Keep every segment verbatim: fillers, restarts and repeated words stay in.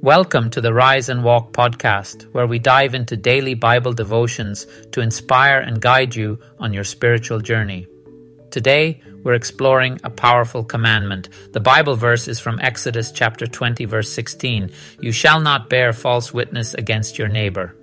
Welcome to the Rise and Walk podcast, where we dive into daily Bible devotions to inspire and guide you on your spiritual journey. Today, we're exploring a powerful commandment. The Bible verse is from Exodus chapter twenty, verse sixteen. You shall not bear false witness against your neighbor.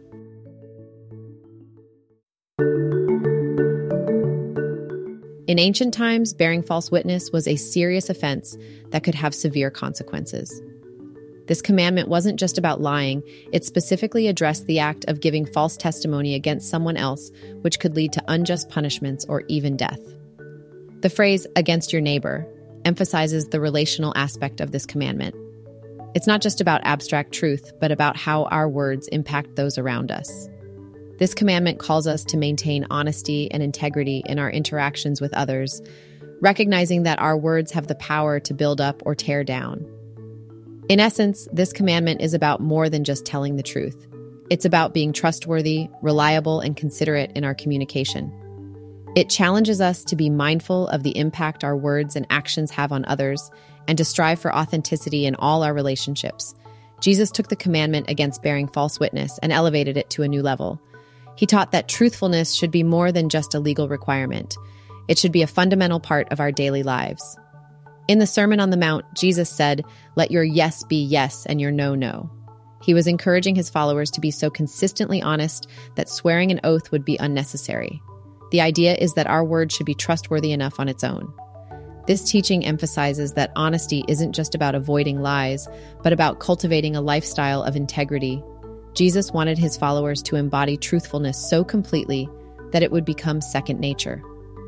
In ancient times, bearing false witness was a serious offense that could have severe consequences. This commandment wasn't just about lying, it specifically addressed the act of giving false testimony against someone else, which could lead to unjust punishments or even death. The phrase, against your neighbor, emphasizes the relational aspect of this commandment. It's not just about abstract truth, but about how our words impact those around us. This commandment calls us to maintain honesty and integrity in our interactions with others, recognizing that our words have the power to build up or tear down. In essence, this commandment is about more than just telling the truth. It's about being trustworthy, reliable, and considerate in our communication. It challenges us to be mindful of the impact our words and actions have on others, and to strive for authenticity in all our relationships. Jesus took the commandment against bearing false witness and elevated it to a new level. He taught that truthfulness should be more than just a legal requirement. It should be a fundamental part of our daily lives. In the Sermon on the Mount, Jesus said, "Let your yes be yes and your no, no." He was encouraging his followers to be so consistently honest that swearing an oath would be unnecessary. The idea is that our word should be trustworthy enough on its own. This teaching emphasizes that honesty isn't just about avoiding lies, but about cultivating a lifestyle of integrity. Jesus wanted his followers to embody truthfulness so completely that it would become second nature.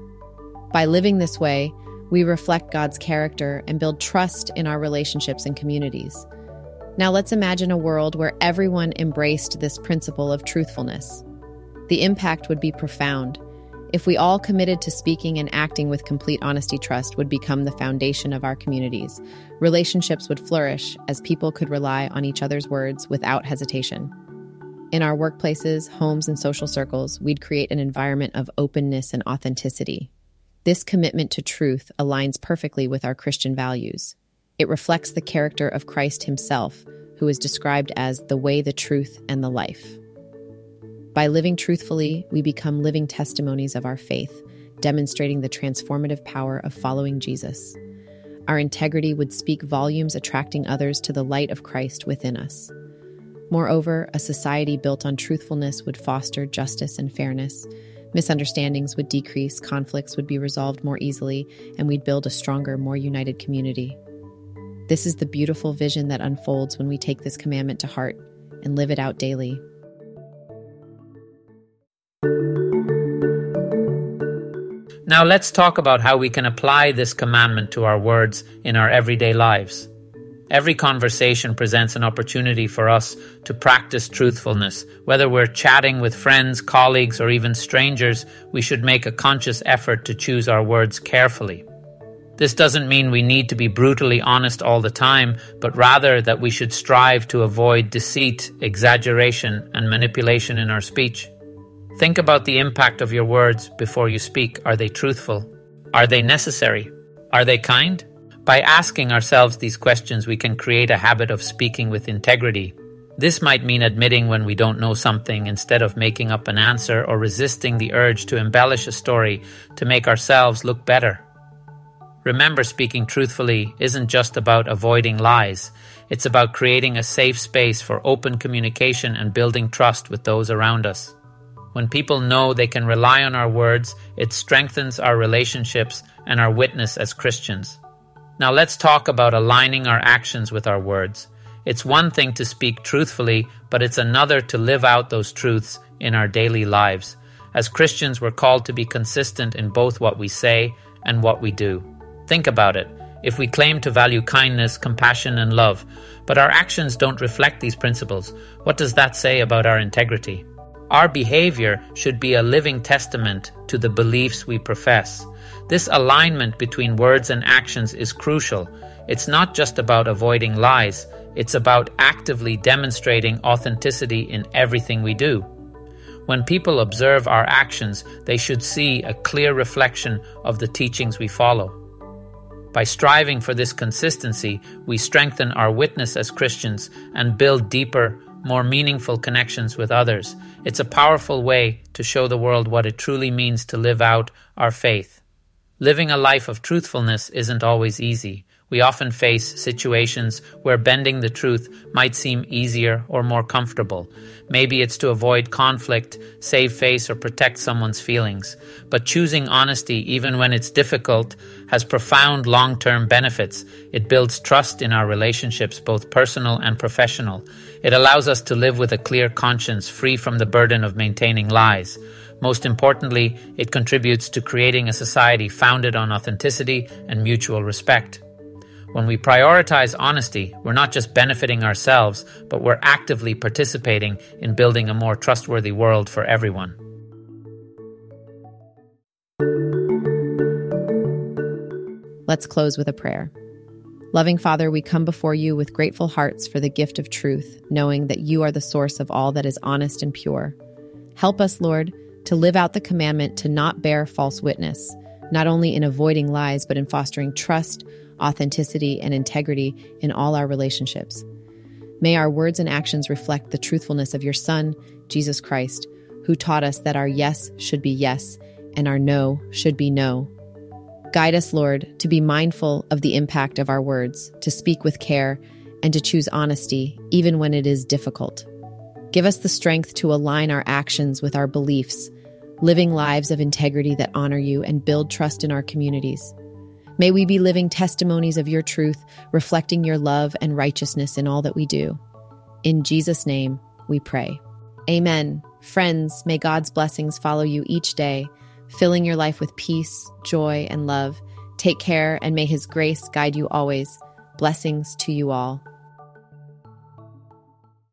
By living this way, we reflect God's character and build trust in our relationships and communities. Now let's imagine a world where everyone embraced this principle of truthfulness. The impact would be profound. If we all committed to speaking and acting with complete honesty, trust would become the foundation of our communities. Relationships would flourish as people could rely on each other's words without hesitation. In our workplaces, homes, and social circles, we'd create an environment of openness and authenticity. This commitment to truth aligns perfectly with our Christian values. It reflects the character of Christ himself, who is described as the way, the truth, and the life. By living truthfully, we become living testimonies of our faith, demonstrating the transformative power of following Jesus. Our integrity would speak volumes, attracting others to the light of Christ within us. Moreover, a society built on truthfulness would foster justice and fairness. Misunderstandings would decrease, conflicts would be resolved more easily, and we'd build a stronger, more united community. This is the beautiful vision that unfolds when we take this commandment to heart and live it out daily. Now let's talk about how we can apply this commandment to our words in our everyday lives. Every conversation presents an opportunity for us to practice truthfulness. Whether we're chatting with friends, colleagues, or even strangers, we should make a conscious effort to choose our words carefully. This doesn't mean we need to be brutally honest all the time, but rather that we should strive to avoid deceit, exaggeration, and manipulation in our speech. Think about the impact of your words before you speak. Are they truthful? Are they necessary? Are they kind? By asking ourselves these questions, we can create a habit of speaking with integrity. This might mean admitting when we don't know something instead of making up an answer, or resisting the urge to embellish a story to make ourselves look better. Remember, speaking truthfully isn't just about avoiding lies. It's about creating a safe space for open communication and building trust with those around us. When people know they can rely on our words, it strengthens our relationships and our witness as Christians. Now let's talk about aligning our actions with our words. It's one thing to speak truthfully, but it's another to live out those truths in our daily lives. As Christians, we're called to be consistent in both what we say and what we do. Think about it. If we claim to value kindness, compassion, and love, but our actions don't reflect these principles, what does that say about our integrity? Our behavior should be a living testament to the beliefs we profess. This alignment between words and actions is crucial. It's not just about avoiding lies, it's about actively demonstrating authenticity in everything we do. When people observe our actions, they should see a clear reflection of the teachings we follow. By striving for this consistency, we strengthen our witness as Christians and build deeper, more meaningful connections with others. It's a powerful way to show the world what it truly means to live out our faith. Living a life of truthfulness isn't always easy. We often face situations where bending the truth might seem easier or more comfortable. Maybe it's to avoid conflict, save face, or protect someone's feelings. But choosing honesty, even when it's difficult, has profound long-term benefits. It builds trust in our relationships, both personal and professional. It allows us to live with a clear conscience, free from the burden of maintaining lies. Most importantly, it contributes to creating a society founded on authenticity and mutual respect. When we prioritize honesty, we're not just benefiting ourselves, but we're actively participating in building a more trustworthy world for everyone. Let's close with a prayer. Loving Father, we come before you with grateful hearts for the gift of truth, knowing that you are the source of all that is honest and pure. Help us, Lord, to live out the commandment to not bear false witness, not only in avoiding lies, but in fostering trust, authenticity, and integrity in all our relationships. May our words and actions reflect the truthfulness of your Son, Jesus Christ, who taught us that our yes should be yes and our no should be no. Guide us, Lord, to be mindful of the impact of our words, to speak with care, and to choose honesty even when it is difficult. Give us the strength to align our actions with our beliefs, living lives of integrity that honor you and build trust in our communities. May we be living testimonies of your truth, reflecting your love and righteousness in all that we do. In Jesus' name, we pray. Amen. Friends, may God's blessings follow you each day, filling your life with peace, joy, and love. Take care, and may his grace guide you always. Blessings to you all.